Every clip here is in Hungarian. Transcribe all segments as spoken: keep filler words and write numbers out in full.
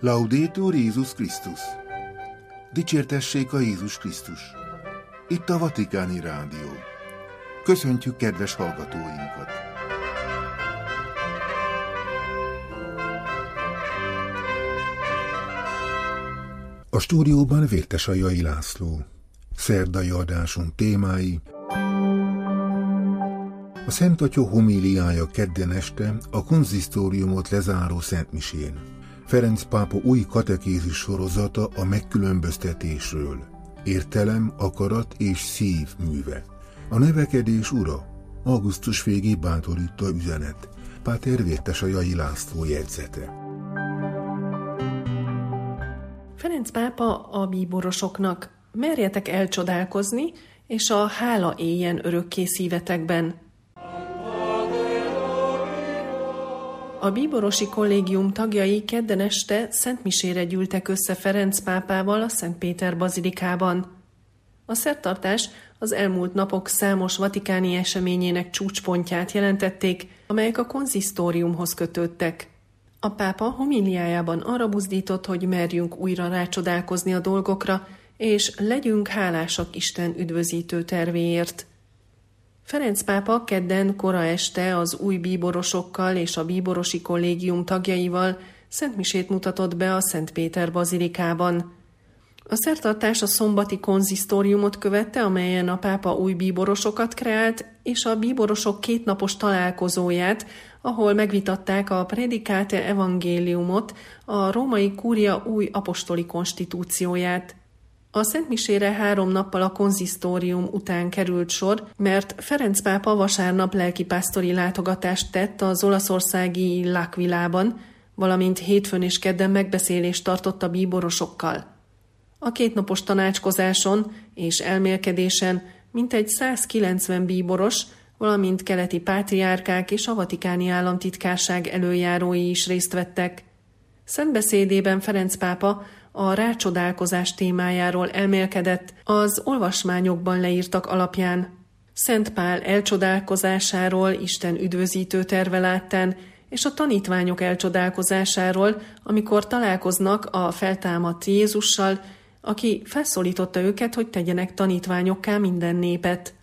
Laudetur Jézus Krisztus! Dicsértessék a Jézus Krisztus! Itt a Vatikáni Rádió. Köszöntjük kedves hallgatóinkat! A stúdióban Vértesajai László. Szerdai adásunk témái: a Szent Atya homíliája kedden este a konzisztóriumot lezáró szentmisén. Ferenc pápa új katekézis sorozata a megkülönböztetésről. Értelem, akarat és szív műve. A növekedés ura. Augusztus végé bátorító üzenet. Páter Vértesajai László jegyzete. Ferenc pápa a bíborosoknak: merjetek elcsodálkozni, és a hála éljen örökké szívetekben. A bíborosi kollégium tagjai kedden este szentmisére gyűltek össze Ferenc pápával a Szent Péter bazilikában. A szertartás az elmúlt napok számos vatikáni eseményének csúcspontját jelentették, amelyek a konzisztóriumhoz kötődtek. A pápa homíliájában arra buzdított, hogy merjünk újra rácsodálkozni a dolgokra, és legyünk hálásak Isten üdvözítő tervéért. Ferenc pápa kedden kora este az új bíborosokkal és a bíborosi kollégium tagjaival szentmisét mutatott be a Szent Péter bazilikában. A szertartás a szombati konzisztóriumot követte, amelyen a pápa új bíborosokat kreált, és a bíborosok kétnapos találkozóját, ahol megvitatták a Predicate Evangeliumot, a római kúria új apostoli konstitúcióját. A szentmisére három nappal a konzisztórium után került sor, mert Ferenc pápa vasárnap lelkipásztori látogatást tett az olaszországi L'Aquilában, valamint hétfőn és kedden megbeszélést tartott a bíborosokkal. A kétnapos tanácskozáson és elmélkedésen mintegy százkilencven bíboros, valamint keleti pátriárkák és a vatikáni államtitkárság előjárói is részt vettek. Szentbeszédében Ferenc pápa a rácsodálkozás témájáról elmélkedett az olvasmányokban leírtak alapján. Szent Pál elcsodálkozásáról Isten üdvözítő terve láttán, és a tanítványok elcsodálkozásáról, amikor találkoznak a feltámadt Jézussal, aki felszólította őket, hogy tegyenek tanítványokká minden népet.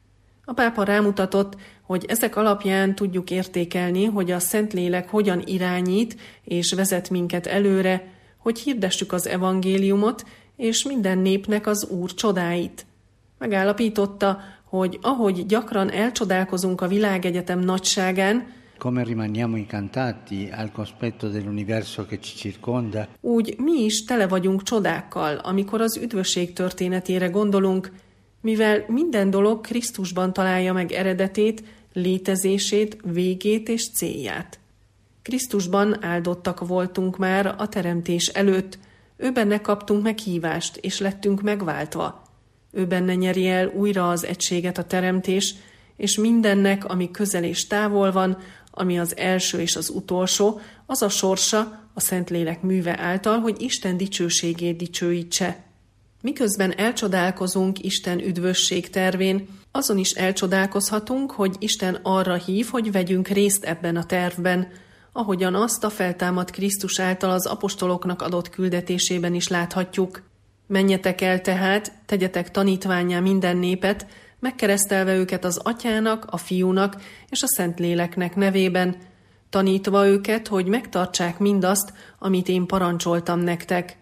A pápa rámutatott, hogy ezek alapján tudjuk értékelni, hogy a Szentlélek hogyan irányít és vezet minket előre, hogy hirdessük az evangéliumot, és minden népnek az Úr csodáit. Megállapította, hogy ahogy gyakran elcsodálkozunk a világegyetem nagyságán, come rimaniamo incantati al cospetto dell'universo che ci circonda, úgy mi is tele vagyunk csodákkal, amikor az üdvösség történetére gondolunk, mivel minden dolog Krisztusban találja meg eredetét, létezését, végét és célját. Krisztusban áldottak voltunk már a teremtés előtt, ő benne kaptunk meghívást, és lettünk megváltva. Ő benne nyeri el újra az egységet a teremtés, és mindennek, ami közel és távol van, ami az első és az utolsó, az a sorsa a Szentlélek műve által, hogy Isten dicsőségét dicsőítse. Miközben elcsodálkozunk Isten üdvösség tervén, azon is elcsodálkozhatunk, hogy Isten arra hív, hogy vegyünk részt ebben a tervben, ahogyan azt a feltámadt Krisztus által az apostoloknak adott küldetésében is láthatjuk. Menjetek el tehát, tegyetek tanítvánnyá minden népet, megkeresztelve őket az Atyának, a Fiúnak és a Szentléleknek nevében, tanítva őket, hogy megtartsák mindazt, amit én parancsoltam nektek.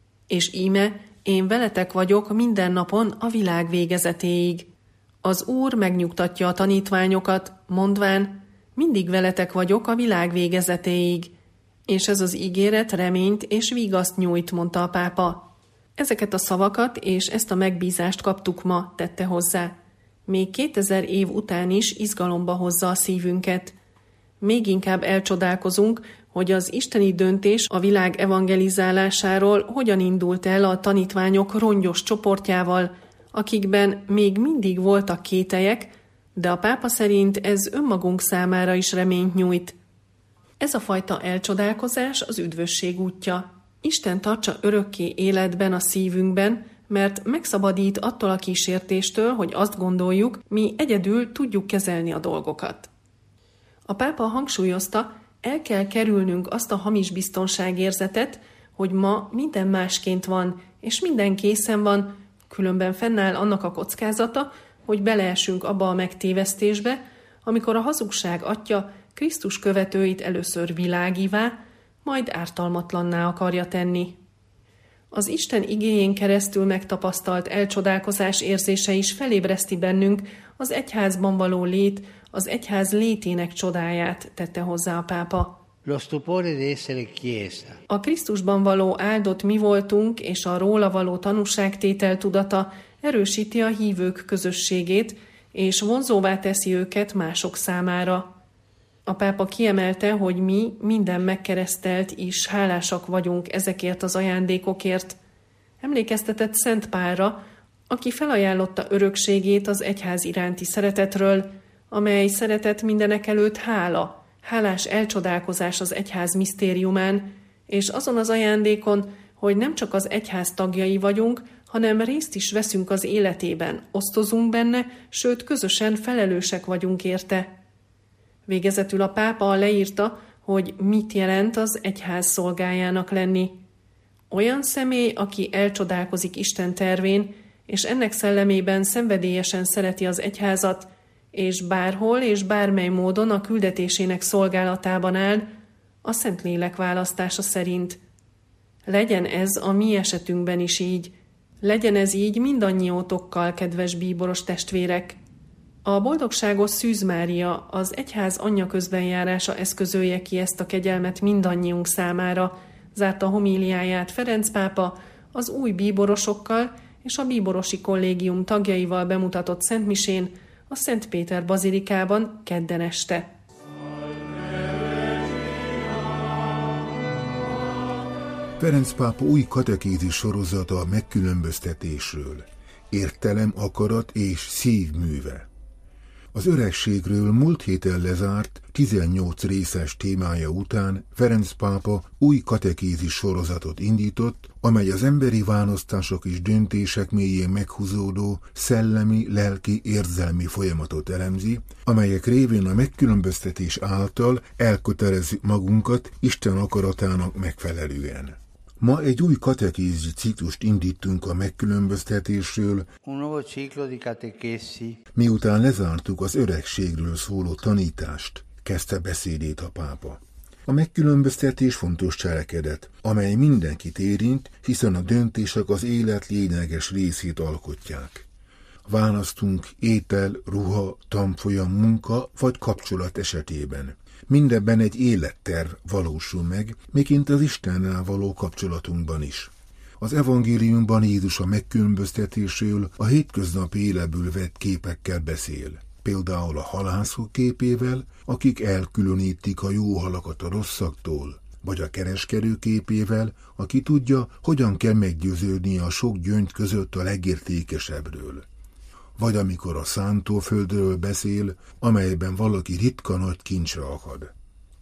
És íme, én veletek vagyok minden napon a világ végezetéig. Az Úr megnyugtatja a tanítványokat, mondván, mindig veletek vagyok a világ végezetéig. És ez az ígéret reményt és vigaszt nyújt, mondta a pápa. Ezeket a szavakat és ezt a megbízást kaptuk ma, tette hozzá. Még kétezer év után is izgalomba hozza a szívünket. Még inkább elcsodálkozunk, hogy az isteni döntés a világ evangelizálásáról hogyan indult el a tanítványok rongyos csoportjával, akikben még mindig voltak kételyek, de a pápa szerint ez önmagunk számára is reményt nyújt. Ez a fajta elcsodálkozás az üdvösség útja. Isten tartsa örökké életben a szívünkben, mert megszabadít attól a kísértéstől, hogy azt gondoljuk, mi egyedül tudjuk kezelni a dolgokat. A pápa hangsúlyozta, el kell kerülnünk azt a hamis biztonságérzetet, hogy ma minden másként van, és minden készen van, különben fennáll annak a kockázata, hogy beleesünk abba a megtévesztésbe, amikor a hazugság atya Krisztus követőit először világivá, majd ártalmatlanná akarja tenni. Az Isten igéjén keresztül megtapasztalt elcsodálkozás érzése is felébreszti bennünk az egyházban való lét, az egyház létének csodáját, tette hozzá a pápa. Lo stupore di essere chiesa. A Krisztusban való áldott mi voltunk és a róla való tanúságtétel tudata erősíti a hívők közösségét, és vonzóvá teszi őket mások számára. A pápa kiemelte, hogy mi, minden megkeresztelt is hálásak vagyunk ezekért az ajándékokért. Emlékeztetett Szent Pálra, aki felajánlotta örökségét az egyház iránti szeretetről, amely szeretet mindenekelőtt hála, hálás elcsodálkozás az egyház misztériumán, és azon az ajándékon, hogy nem csak az egyház tagjai vagyunk, hanem részt is veszünk az életében, osztozunk benne, sőt közösen felelősek vagyunk érte. Végezetül a pápa leírta, hogy mit jelent az egyház szolgájának lenni. Olyan személy, aki elcsodálkozik Isten tervén, és ennek szellemében szenvedélyesen szereti az egyházat, és bárhol és bármely módon a küldetésének szolgálatában áll, a Szentlélek választása szerint. Legyen ez a mi esetünkben is így. Legyen ez így mindannyiótokkal, kedves bíboros testvérek. A boldogságos Szűz Mária, az egyház anyja közbenjárása eszközölje ki ezt a kegyelmet mindannyiunk számára, zárta homíliáját Ferenc pápa az új bíborosokkal és a bíborosi kollégium tagjaival bemutatott szentmisén a Szent Péter bazilikában kedden este. Ferenc pápa új katekézis sorozata a megkülönböztetésről, értelem, akarat és szívműve. Az öregségről múlt héten lezárt tizennyolc részes témája után Ferenc pápa új katekézis sorozatot indított, amely az emberi választások és döntések mélyén meghúzódó szellemi, lelki, érzelmi folyamatot elemzi, amelyek révén a megkülönböztetés által elkötelezzük magunkat Isten akaratának megfelelően. Ma egy új katekézi ciklust indítunk a megkülönböztetésről, Un nuovo ciclo di catechesi. Miután lezártuk az öregségről szóló tanítást, kezdte beszédét a pápa. A megkülönböztetés fontos cselekedet, amely mindenkit érint, hiszen a döntések az élet lényeges részét alkotják. Választunk étel, ruha, tanfolyam, munka vagy kapcsolat esetében. Mindebben egy életterv valósul meg, miként az Istennel való kapcsolatunkban is. Az evangéliumban Jézus a megkülönböztetésről a hétköznapi életből vett képekkel beszél. Például a halászok képével, akik elkülönítik a jó halakat a rosszaktól, vagy a kereskedő képével, aki tudja, hogyan kell meggyőződnie a sok gyöngy között a legértékesebbről. Vagy amikor a szántóföldről beszél, amelyben valaki ritka nagy kincsre akad.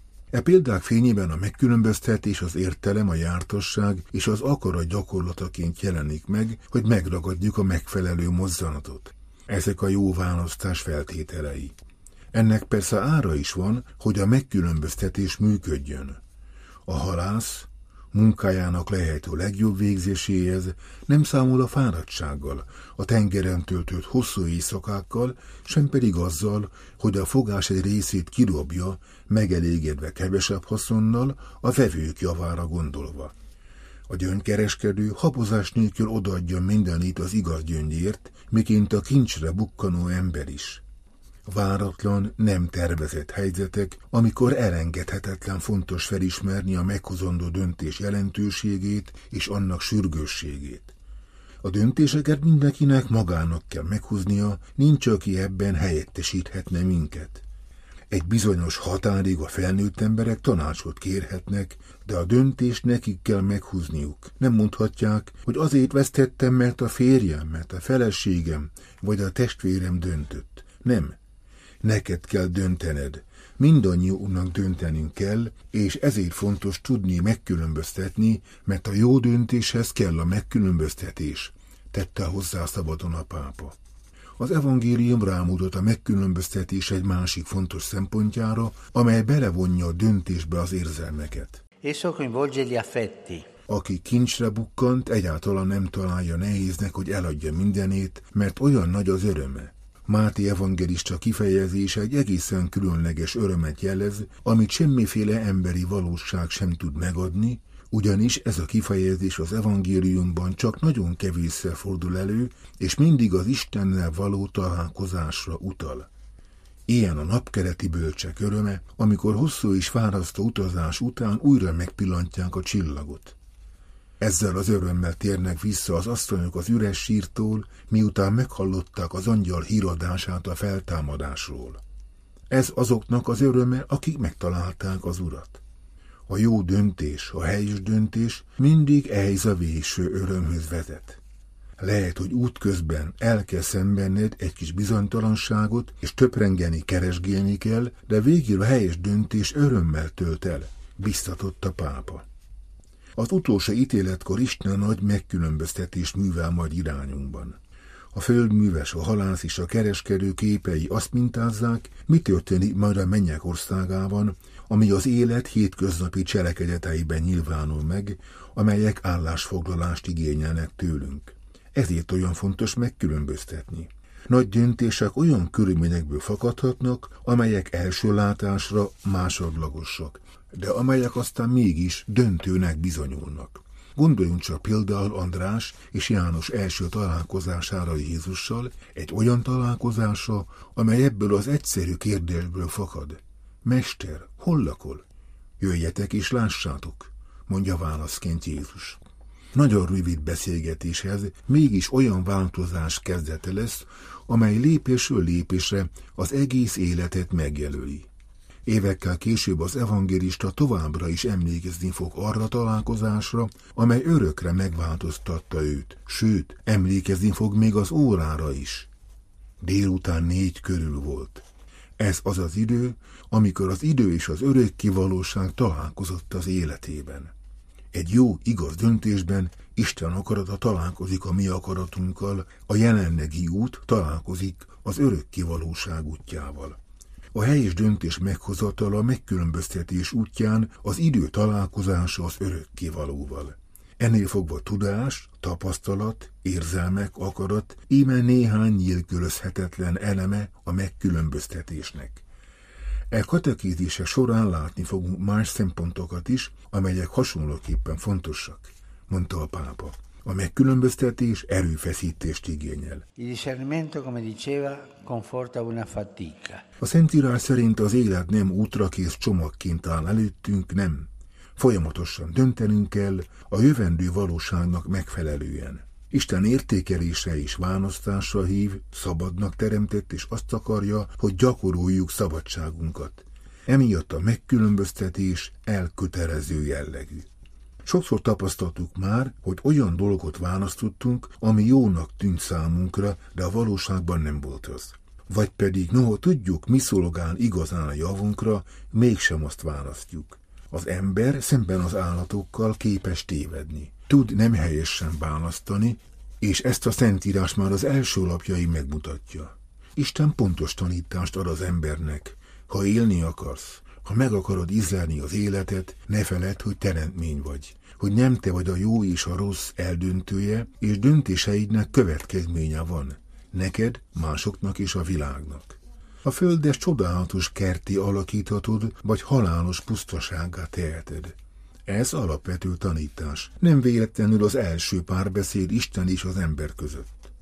E példák fényében a megkülönböztetés, az értelem, a jártasság és az akarat gyakorlataként jelenik meg, hogy megragadjuk a megfelelő mozzanatot. Ezek a jó választás feltételei. Ennek persze ára is van, hogy a megkülönböztetés működjön. A halász munkájának lehető legjobb végzéséhez nem számol a fáradtsággal, a tengeren töltött hosszú éjszakákkal, sem pedig azzal, hogy a fogás egy részét kidobja, megelégedve kevesebb haszonnal, a vevők javára gondolva. A gyöngykereskedő habozás nélkül odaadja mindenit az igaz gyöngyért, miként a kincsre bukkanó ember is. Váratlan, nem tervezett helyzetek, amikor elengedhetetlen fontos felismerni a meghozandó döntés jelentőségét és annak sürgősségét. A döntéseket mindenkinek magának kell meghoznia, nincs, aki ebben helyettesíthetne minket. Egy bizonyos határig a felnőtt emberek tanácsot kérhetnek, de a döntést nekik kell meghozniuk. Nem mondhatják, hogy azért vesztettem, mert a férjem, mert a feleségem vagy a testvérem döntött. Nem. Neked kell döntened. Mindannyiunknak döntenünk kell, és ezért fontos tudni megkülönböztetni, mert a jó döntéshez kell a megkülönböztetés, tette hozzá szabadon a pápa. Az evangélium rámutat a megkülönböztetés egy másik fontos szempontjára, amely belevonja a döntésbe az érzelmeket. Esso coinvolge gli affetti. Aki kincsre bukkant, egyáltalán nem találja nehéznek, hogy eladja mindenét, mert olyan nagy az öröme. Máté evangélista kifejezése egy egészen különleges örömet jelez, amit semmiféle emberi valóság sem tud megadni, ugyanis ez a kifejezés az evangéliumban csak nagyon kevésszer fordul elő, és mindig az Istennel való találkozásra utal. Ilyen a napkeleti bölcsek öröme, amikor hosszú és fárasztó utazás után újra megpillantják a csillagot. Ezzel az örömmel térnek vissza az asszonyok az üres sírtól, miután meghallották az angyal híradását a feltámadásról. Ez azoknak az öröme, akik megtalálták az Urat. A jó döntés, a helyes döntés mindig ehhez a végső örömhöz vezet. Lehet, hogy útközben el kell szenvedned egy kis bizonytalanságot, és töprengeni, keresgélni kell, de végül a helyes döntés örömmel tölt el, biztatott a pápa. Az utolsó ítéletkor Isten nagy megkülönböztetés művel majd irányunkban. A földműves, a halász és a kereskedő képei azt mintázzák, mi történik majd a mennyek országában, ami az élet hétköznapi cselekedeteiben nyilvánul meg, amelyek állásfoglalást igényelnek tőlünk. Ezért olyan fontos megkülönböztetni. Nagy döntések olyan körülményekből fakadhatnak, amelyek első látásra másodlagosak, de amelyek aztán mégis döntőnek bizonyulnak. Gondoljunk csak például András és János első találkozására Jézussal, egy olyan találkozásra, amely ebből az egyszerű kérdésből fakad. Mester, hol lakol? Jöjjetek és lássátok, mondja válaszként Jézus. Nagyon rövid beszélgetéshez mégis olyan változás kezdete lesz, amely lépésről lépésre az egész életet megjelöli. Évekkel később az evangélista továbbra is emlékezni fog arra találkozásra, amely örökre megváltoztatta őt, sőt, emlékezni fog még az órára is. Délután négy körül volt. Ez az az idő, amikor az idő és az örökké valóság találkozott az életében. Egy jó, igaz döntésben Isten akarata találkozik a mi akaratunkkal, a jelenlegi út találkozik az örökké valóság útjával. A helyes döntés meghozatala a megkülönböztetés útján az idő találkozása az örökké valóval. Ennél fogva tudás, tapasztalat, érzelmek, akarat, íme néhány nélkülözhetetlen eleme a megkülönböztetésnek. E katekézise során látni fogunk más szempontokat is, amelyek hasonlóképpen fontosak, mondta a pápa. A megkülönböztetés erőfeszítést igényel. Il discernimento, come diceva, conforta una fatica. A Szentírás szerint az élet nem útrakész csomagként áll előttünk, nem. Folyamatosan döntenünk kell a jövendő valóságnak megfelelően. Isten értékelése és választásra hív, szabadnak teremtett, és azt akarja, hogy gyakoroljuk szabadságunkat. Emiatt a megkülönböztetés elkötelező jellegű. Sokszor tapasztaltuk már, hogy olyan dolgot választottunk, ami jónak tűnt számunkra, de a valóságban nem volt az. Vagy pedig, noha tudjuk, mi szolgál igazán a javunkra, mégsem azt választjuk. Az ember szemben az állatokkal képes tévedni. Tud nem helyesen választani, és ezt a Szentírás már az első lapjai megmutatja. Isten pontos tanítást ad az embernek. Ha élni akarsz, ha meg akarod ízlelni az életet, ne feledd, hogy teremtmény vagy, hogy nem te vagy a jó és a rossz eldöntője, és döntéseidnek következménye van, neked, másoknak és a világnak. A földet csodálatos kertté alakíthatod, vagy halálos pusztasággá teheted. Ez alapvető tanítás, nem véletlenül az első párbeszéd Isten és az ember között.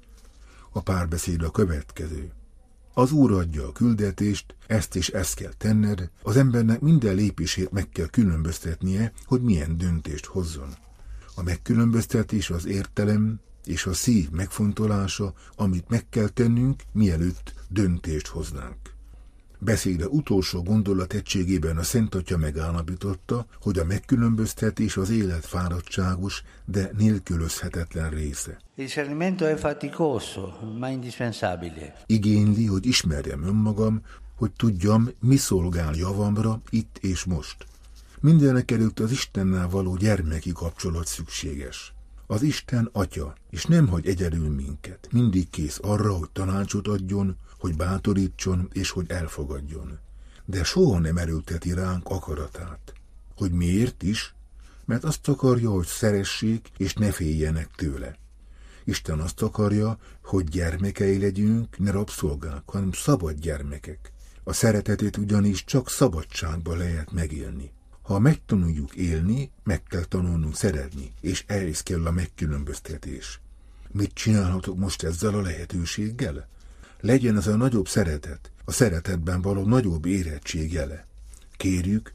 A párbeszéd a következő. Az Úr adja a küldetést, ezt és ezt kell tenned, az embernek minden lépését meg kell különböztetnie, hogy milyen döntést hozzon. A megkülönböztetés az értelem és a szív megfontolása, amit meg kell tennünk, mielőtt döntést hoznánk. Beszéde utolsó gondolat egységében a Szent Atya megállapította, hogy a megkülönböztetés az élet fáradtságos, de nélkülözhetetlen része. Il discernimento è faticoso, ma indispensabile. Igényli, hogy ismerjem önmagam, hogy tudjam, mi szolgál javamra itt és most. Mindenek előtt az Istennel való gyermeki kapcsolat szükséges. Az Isten Atya, és nem hagy egyedül minket, mindig kész arra, hogy tanácsot adjon, hogy bátorítson és hogy elfogadjon. De soha nem erőlteti ránk akaratát. Hogy miért is? mert azt akarja, hogy szeressék, és ne féljenek tőle. Isten azt akarja, hogy gyermekei legyünk, ne rabszolgák, hanem szabad gyermekek. A szeretetét ugyanis csak szabadságban lehet megélni. Ha megtanuljuk élni, meg kell tanulnunk szeretni, és ehhez kell a megkülönböztetés. Mit csinálhatok most ezzel a lehetőséggel? Legyen ez a nagyobb szeretet, a szeretetben való nagyobb érettség jele. Kérjük,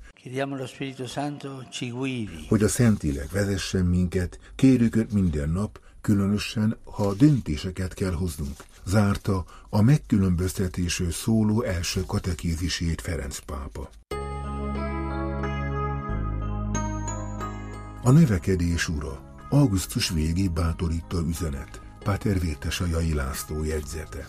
hogy a Szentlélek vezessen minket, kérjük őt minden nap, különösen, ha döntéseket kell hoznunk. Zárta a megkülönböztetésről szóló első katekézisét Ferenc pápa. A növekedés ura. Augusztus végig bátorító üzenet. Páter Vértesajai László jegyzete.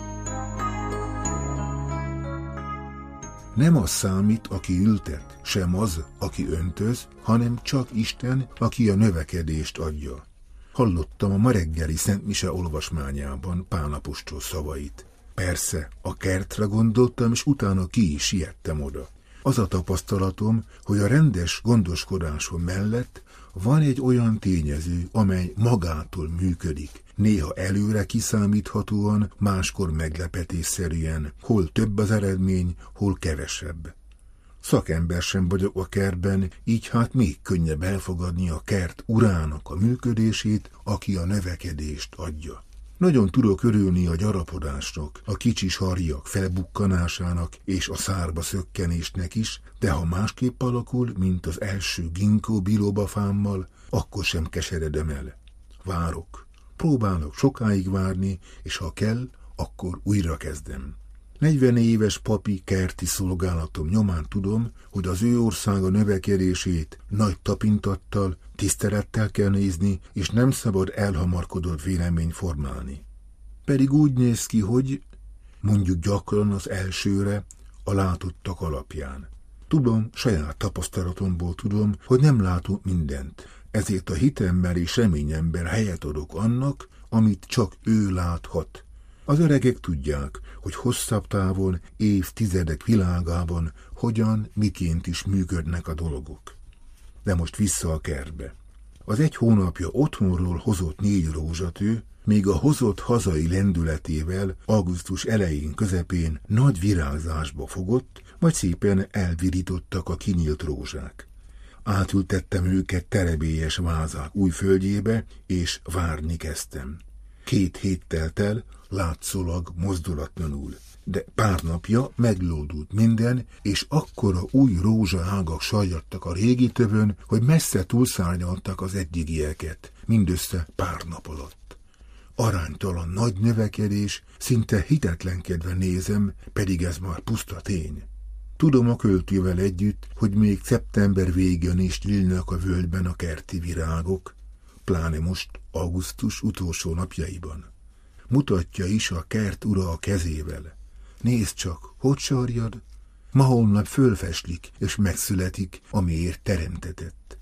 Nem az számít, aki ültet, sem az, aki öntöz, hanem csak Isten, aki a növekedést adja. Hallottam a ma reggeli Szent Mise olvasmányában Pál apostol szavait. Persze, a kertre gondoltam, és utána ki is siettem oda. Az a tapasztalatom, hogy a rendes gondoskodáson mellett van egy olyan tényező, amely magától működik, néha előre kiszámíthatóan, máskor meglepetésszerűen, hol több az eredmény, hol kevesebb. Szakember sem vagyok a kertben, így hát még könnyebb elfogadni a kert urának a működését, aki a növekedést adja. Nagyon tudok örülni a gyarapodásnak, a kicsi sarjak felbukkanásának és a szárba szökkenésnek is, de ha másképp alakul, mint az első ginkgo bilobafámmal, akkor sem keseredem el. Várok, próbálok sokáig várni, és ha kell, akkor újra kezdem. negyven éves papi kerti szolgálatom nyomán tudom, hogy az ő országa növekedését nagy tapintattal, tisztelettel kell nézni, és nem szabad elhamarkodott véleményt formálni. Pedig úgy néz ki, hogy mondjuk gyakran az elsőre a látottak alapján. Tudom, saját tapasztalatomból tudom, hogy nem látunk mindent, ezért a hitemben és reményemben helyet adok annak, amit csak ő láthat. Az öregek tudják, hogy hosszabb távon, évtizedek világában hogyan, miként is működnek a dolgok. De most vissza a kertbe. Az egy hónapja otthonról hozott négy rózsatő, még a hozott hazai lendületével augusztus elején, közepén nagy virágzásba fogott, majd szépen elvirítottak a kinyílt rózsák. Átültettem őket terebélyes vázák új földjébe, és várni kezdtem. Két hét telt el, látszólag mozdulatlanul, de pár napja meglódult minden, és akkora új rózsaágak sajjadtak a régi tövön, hogy messze túlszárnyaltak az eddigieket, mindössze pár nap alatt. Aránytalan nagy növekedés, szinte hitetlenkedve nézem, pedig ez már puszta tény. Tudom a költővel együtt, hogy még szeptember végén is nyílnak a völgyben a kerti virágok, pláne most augusztus utolsó napjaiban. Mutatja is a kert ura a kezével. Nézd csak, hogy sarjad, ma holnap fölfeslik, és megszületik, amiért teremtetett.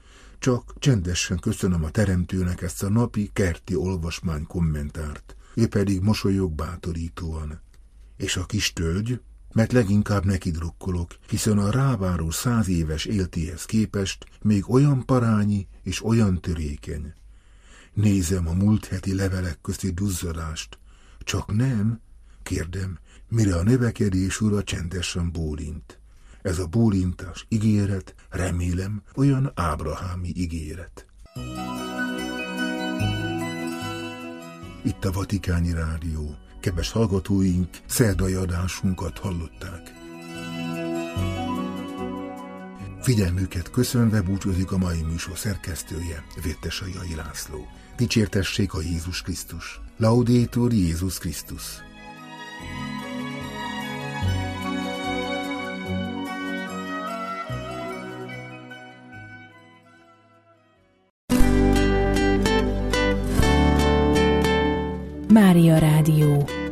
Csak csendesen köszönöm a teremtőnek ezt a napi kerti olvasmány kommentárt, ő pedig mosolyog bátorítóan. És a kis tölgy, mert leginkább neki drukkolok, hiszen a ráváró száz éves éltéhez képest még olyan parányi és olyan törékeny. Nézem a múlt heti levelek közti duzzadást. Csak nem, kérdem, mire a növekedés ura csendesen bólint. Ez a bólintás ígéret, remélem, olyan ábrahámi ígéret. Itt a Vatikáni Rádió. Kedves hallgatóink, szerdai adásunkat hallották. Figyelmüket köszönve búcsúzik a mai műsor szerkesztője, Vértesajai László. Dicsértessék a Jézus Krisztus. Laudetur Jézus Krisztus. Mária Rádió.